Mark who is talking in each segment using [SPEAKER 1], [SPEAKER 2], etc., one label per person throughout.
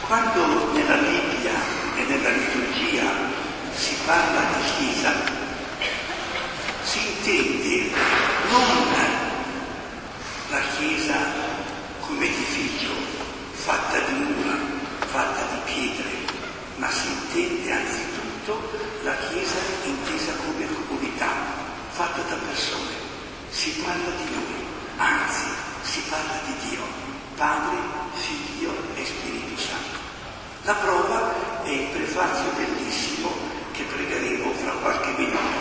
[SPEAKER 1] Quando nella Bibbia e nella liturgia si parla di Chiesa, si intende non la Chiesa come edificio fatta di mura, fatta di pietre, ma si intende anzitutto la Chiesa intesa come comunità, fatta da persone. Si parla di noi, anzi si parla di Dio, Padre, Figlio e Spirito Santo. La prova è il prefazio bellissimo che pregheremo fra qualche minuto.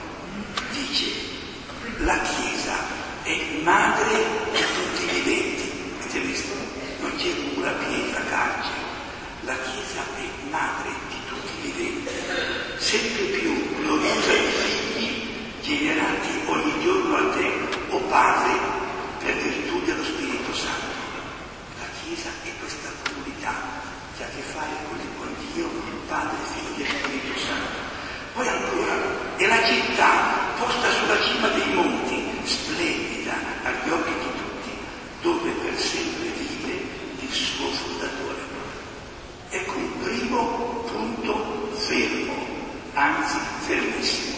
[SPEAKER 1] Dice: la Chiesa è madre di tutti i viventi. Avete visto? Non c'è mura, pietra, calce. La Chiesa è madre di tutti i viventi, sempre più gloriosa di figli generati ogni giorno a te, o Padre, per virtù dello Spirito Santo. La Chiesa è questa comunità che ha a che fare con Dio, Padre, Figlio e Spirito Santo. Poi ancora, è la città posta sulla cima dei monti, splendida agli occhi di tutti, dove per sempre vive il suo fondatore. Ecco un primo punto fermo, anzi fermissimo.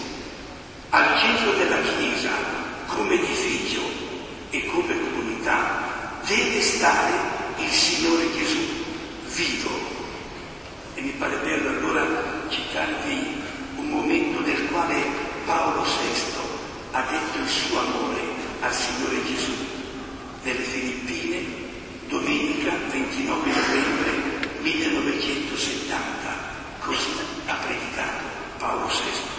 [SPEAKER 1] Al centro della Chiesa, come edificio e come comunità, deve stare il Signore Gesù, vivo. E mi pare bello allora citarvi un momento nel quale Paolo VI ha detto il suo amore al Signore Gesù. Nelle Filippine, domenica 29 novembre 1970, così ha predicato Paolo VI.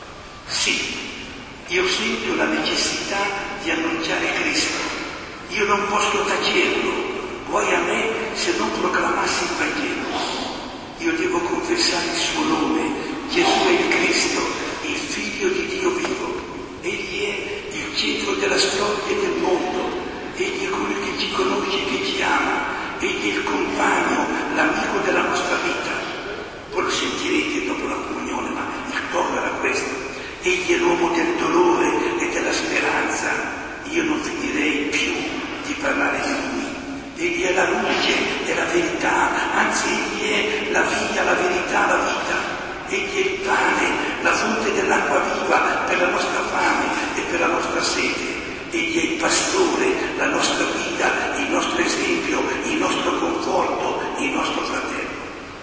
[SPEAKER 1] Sì, io sento la necessità di annunciare Cristo. Io non posso tacerlo, guai a me se non proclamassi il Vangelo. Io devo confessare il suo nome. Gesù è il Cristo, il Figlio di Dio vivo. Egli è il centro della storia del mondo. Egli è colui che ci conosce e che ci ama. Egli è il compagno, l'amico della nostra vita. Poi lo sentirete dopo la comunione, ma il tono era questo. Egli è l'uomo del dolore e della speranza. Io non finirei più di parlare di lui. Egli è la luce e la verità, anzi egli è la via, la verità, la vita. Egli è il pane, la fonte dell'acqua viva per la nostra fame e per la nostra sede. Egli è il pastore, la nostra guida, il nostro esempio, il nostro conforto, il nostro fratello.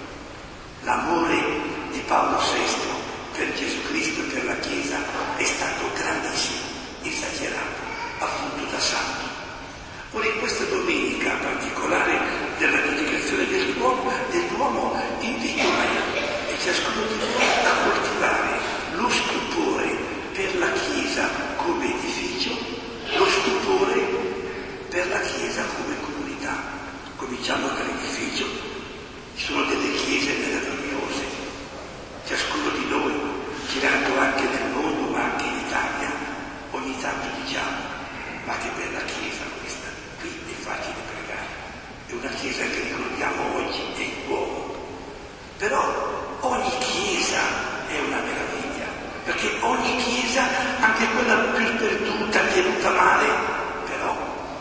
[SPEAKER 1] L'amore di Paolo VI per Gesù Cristo e per la Chiesa è stato grandissimo, esagerato, appunto da santo. Ora in questa domenica particolare della dedicazione dell'uomo invito me e ciascuno di voi a coltivare lo stupore per la Chiesa come edificio, lo stupore per la Chiesa come comunità. Cominciamo dall'edificio. Ci sono delle chiese meravigliose. Ciascuno di noi, girando anche nel mondo, ma anche in Italia, ogni tanto diciamo: ma che bella Chiesa questa, qui è facile pregare. È una Chiesa che ricordiamo oggi, è il Duomo. Però ogni Chiesa è una meraviglia, perché ogni Chiesa, anche quella più sperduta, tenuta male, però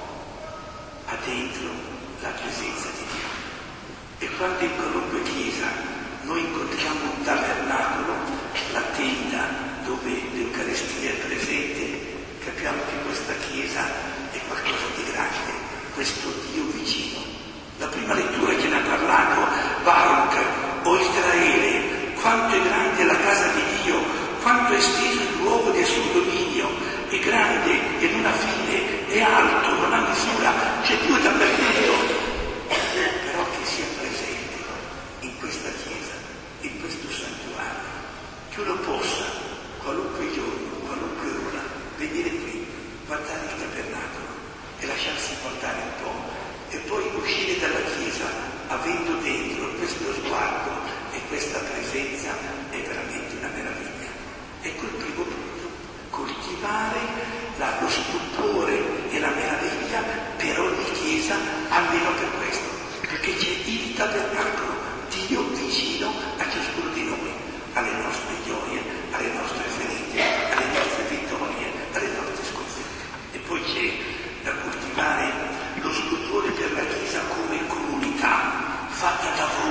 [SPEAKER 1] ha dentro la presenza di Dio. E quando in qualunque Chiesa noi incontriamo un tabernacolo, la tenda dove l'Eucaristia è presente, capiamo che questa Chiesa è qualcosa di grande, questo Dio vicino. La prima lettura che ne ha parlato Baruch, o Israele, quanto è grande la casa di Dio, quanto è esteso il luogo del suo dominio, è grande e non ha fine, è alto, non ha misura, c'è Dio dappertutto. Però che sia presente in questa Chiesa, in questo santuario, che uno possa qualunque giorno, qualunque ora venire qui, guardare il tabernacolo e lasciarsi portare un po', e poi uscire dalla Chiesa avendo dentro questo sguardo e questa presenza è veramente una meraviglia. Ecco il primo punto: coltivare lo stupore e la meraviglia per ogni Chiesa, almeno per questo, perché c'è il tabernacolo, Dio vicino a ciascuno di noi, alle nostre gioie, alle nostre ferite, alle nostre vittorie, alle nostre sconfitte. E poi c'è da coltivare lo stupore per la Chiesa come comunità, fatta da voi.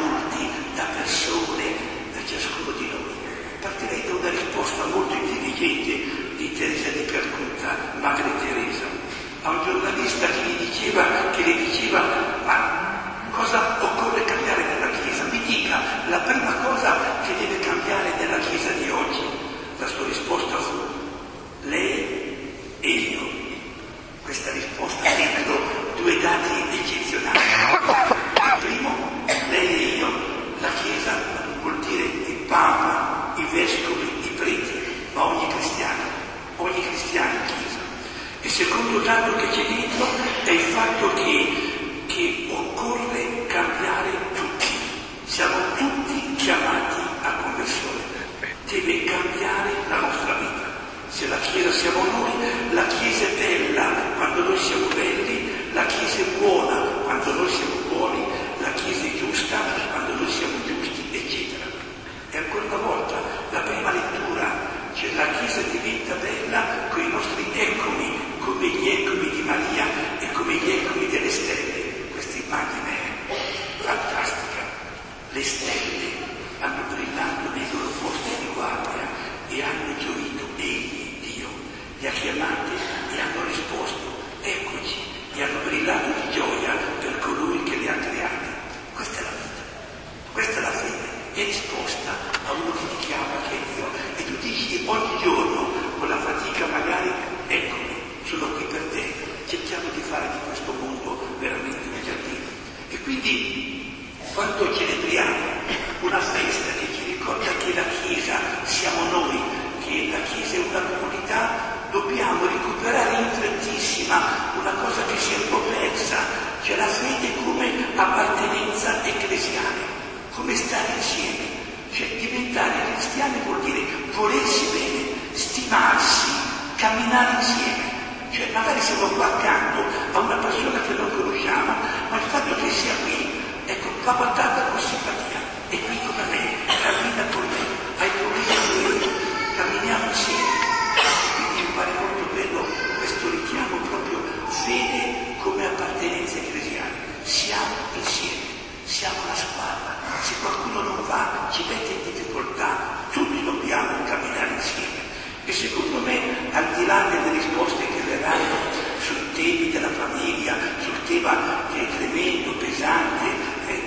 [SPEAKER 1] giornalista che le diceva ma cosa occorre cambiare nella Chiesa? Mi dica la prima cosa che deve cambiare nella Chiesa di oggi. La sua risposta fu lei e io. Questa risposta ebbero due dati eccezionali. Primo, lei e io. La Chiesa vuol dire il Papa, i vescovi, i preti, ma ogni cristiano in Chiesa. E secondo dato che c'è dentro è il fatto che occorre cambiare tutti. Siamo tutti chiamati a conversione. Deve cambiare la nostra vita. Se la Chiesa siamo noi, la Chiesa è bella quando noi siamo belli, la Chiesa è buona quando noi siamo buoni, la Chiesa è giusta quando noi siamo giusti, eccetera. E ancora una volta, la prima lettura, cioè la Chiesa diventa bella con i nostri eccomi, come gli eccomi di Maria e come gli eccomi delle stelle. Questa immagine è fantastica. Le stelle hanno brillato nei loro posti di guardia e hanno gioito egli, Dio, li ha chiamati e hanno risposto, eccoci, e hanno brillato di gioia per colui che li ha creati. Questa è la vita, questa è la fede, è risposta a uno che ti chiama, che è Dio, e tu dici ogni giorno, con la fatica magari, eccomi, sono qui per te, cerchiamo di fare di questo mondo veramente un giardino. E quindi, quando celebriamo una festa che ci ricorda che la Chiesa siamo noi, che la Chiesa è una comunità, dobbiamo recuperare in frettissima una cosa che si è un po' persa, cioè la fede come appartenenza ecclesiale, come stare insieme. Cioè diventare cristiani vuol dire volersi bene, stimarsi, camminare insieme. Cioè magari siamo qua accanto a una persona che non conosciamo, ma il fatto che sia qui, ecco, va guardata con simpatia, è qui come me, cammina con me, hai problemi con me, camminiamo insieme. Quindi mi pare molto bello questo richiamo proprio fede come appartenenza ecclesiale. Siamo insieme, siamo una squadra. Se qualcuno non va, ci mette in difficoltà, tutti dobbiamo camminare insieme. E secondo me, al di là delle risposte che verranno sui temi della famiglia, sul tema che è tremendo, pesante,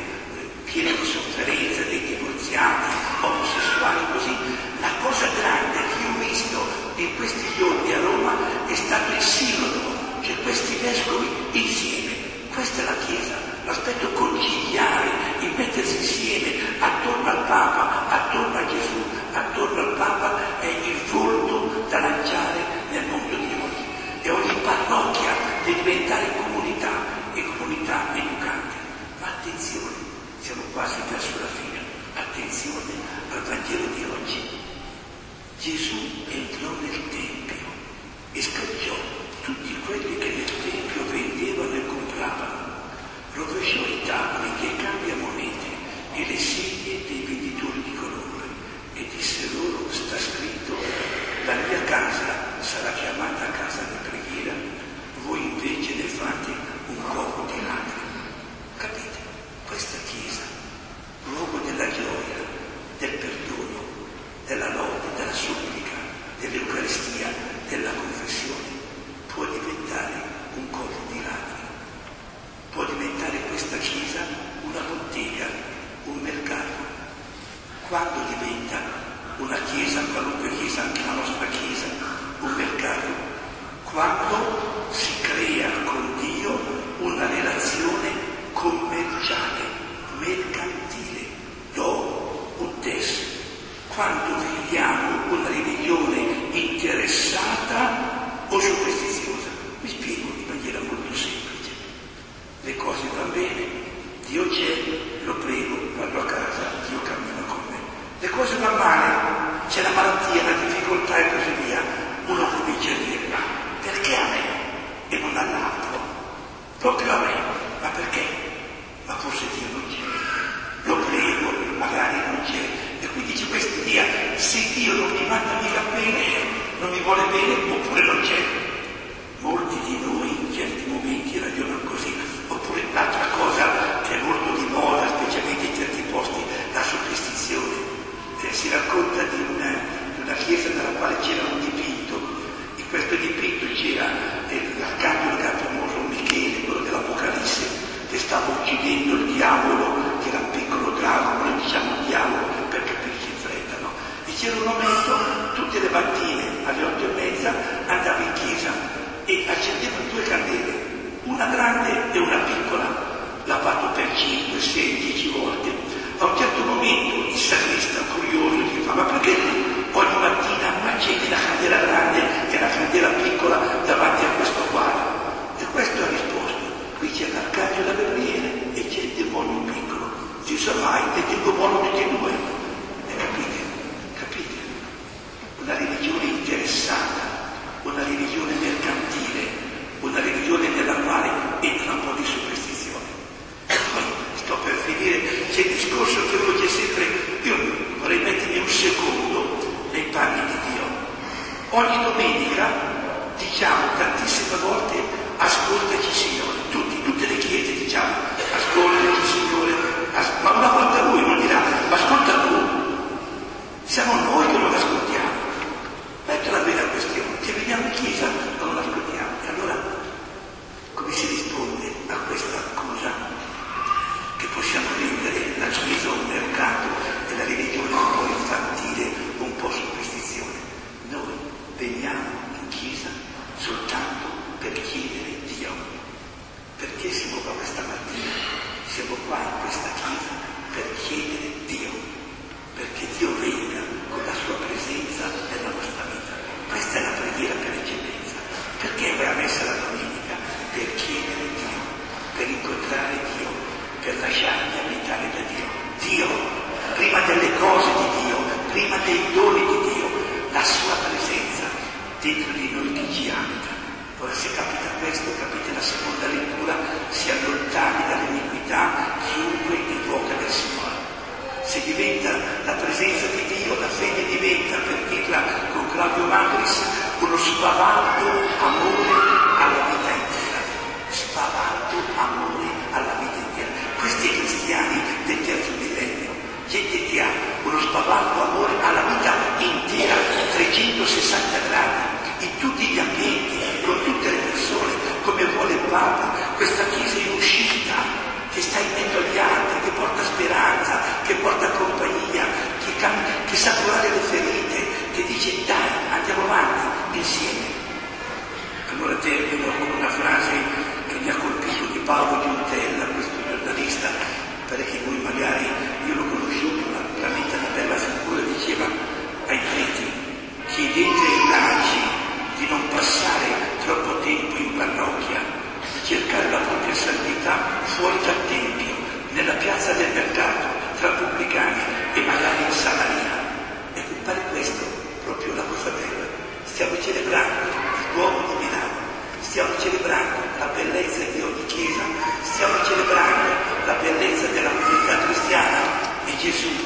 [SPEAKER 1] pieno di sofferenza dei divorziati, omosessuali, così, la cosa grande che io ho visto in questi giorni a Roma è stato il sinodo, cioè questi vescovi insieme. Questa è la Chiesa, l'aspetto conciliare, il mettersi insieme attorno al Papa, attorno a Gesù, attorno al Papa è il volto da lanciare nel mondo di oggi. E ogni parrocchia deve diventare comunità e comunità educante. Ma attenzione, siamo quasi verso la fine, attenzione al Vangelo di oggi. Gesù entrò nel Tempio e scacciò tutti quelli che nel Tempio vendevano e compravano, rovesciò i tavoli dei cambiamonete e le sedie dei venditori di colore e disse loro: sta scritto, la mia casa sarà chiamata casa di preghiera, voi invece ne fate un covo di ladri. Capite? Questa Chiesa, luogo della gioia, del perdono, della lode, della supplica, dell'Eucaristia, della confessione, può diventare un covo di ladri. Può diventare questa Chiesa una bottega, un mercato. Quando diventa una Chiesa, qualunque Chiesa, anche la nostra Chiesa, un mercato? Quando si crea con Dio una relazione commerciale, mercantile, do ut des. Quando viviamo una religione interessata o superstiziosa. Vi spiego in maniera molto semplice. Le cose vanno bene, Dio c'è, lo prego, vado a casa, Dio cammina con me. Le cose vanno male, c'è la malattia, la difficoltà e così via. Uno comincia a dire: ma perché a me e non all'altro? Proprio a me, ma perché? Ma forse Dio non c'è. Lo prego, magari non c'è. E quindi c'è questa idea: se Dio non mi manda mica bene, non mi vuole bene, oppure non c'è. Molti di noi in certi momenti ragionano così. Oppure l'altra cosa che è molto di moda, specialmente in certi posti, la superstizione. Si racconta di una chiesa nella quale c'era un dipinto. In questo dipinto c'era l'accanto del gatto tutte le mattine alle 8:30 andava in chiesa e accendeva 2 candele, una grande e una piccola. L'ha fatto per 5, 6, 10 volte. A un certo momento il sagresta, curioso, gli fa: ma perché ogni mattina accendi la candela grande e la candela piccola davanti a questo quadro? E questo ha risposto: qui c'è l'arcangelo Gabriele e c'è il demonio piccolo. Si sa mai, e tengo buono tutti e 2. E capite? Una religione interessata, una religione mercantile, una religione nella quale entra un po' di superstizione. Poi sto per finire, c'è il discorso che uno c'è sempre. Io vorrei mettermi un secondo nei panni di Dio. Ogni domenica diciamo tantissime volte: ascoltaci Signore. Tutte le chiese diciamo: ascoltaci Signore. Ma una volta Lui non dirà: ma ascolta tu. Siamo noi che non ascoltiamo. Ecco la vera questione, che veniamo in chiesa ma non ascoltiamo. E allora come si risponde a questa accusa? Che possiamo rendere la chiesa un mercato e la religione un po' infantile, un po' superstizione. Noi veniamo in chiesa soltanto per chiedere Dio. Perché siamo qua questa mattina? Siamo qua in questa chiesa per chiedere Dio, perché Dio venga con la sua presenza nella nostra vita. Questa è la preghiera per eccellenza. Perché vai a messa la domenica? Per chiedere Dio, per incontrare Dio, per lasciarmi abitare da Dio. Dio, prima delle cose di Dio, prima dei doni di Dio, la sua presenza dentro di noi che ci abita. Ora se capita questo, capite la seconda lettura: si allontani dall'iniquità chiunque invoca del Signore. Se diventa la presenza di Dio, la fede diventa, per dirla con Claudio Magris, uno spavaldo amore alla vita intera. Spavaldo amore alla vita intera. Questi cristiani del terzo millennio, gente che ha uno spavaldo amore alla vita intera, 360 gradi, in tutti gli ambienti, con tutte le persone, come vuole il Papa. Questa Chiesa in uscita, che sta in mezzo agli altri, che porta speranza, che porta compagnia, che sa curare le ferite, che dice: dai, andiamo avanti insieme. Allora termino con una frase che mi ha colpito di Paolo Giuntella, questo giornalista, perché voi magari, io l'ho conosciuto, veramente una bella figura, diceva ai preti: chiedete ai laici di non passare troppo tempo in parrocchia, di cercare la propria santità fuori dal Tempio, nella piazza del mercato, tra pubblicani e magari in Samaria. E mi pare questo proprio la cosa bella. Stiamo celebrando il Duomo di Milano, stiamo celebrando la bellezza di ogni chiesa, stiamo celebrando la bellezza della comunità cristiana, e Gesù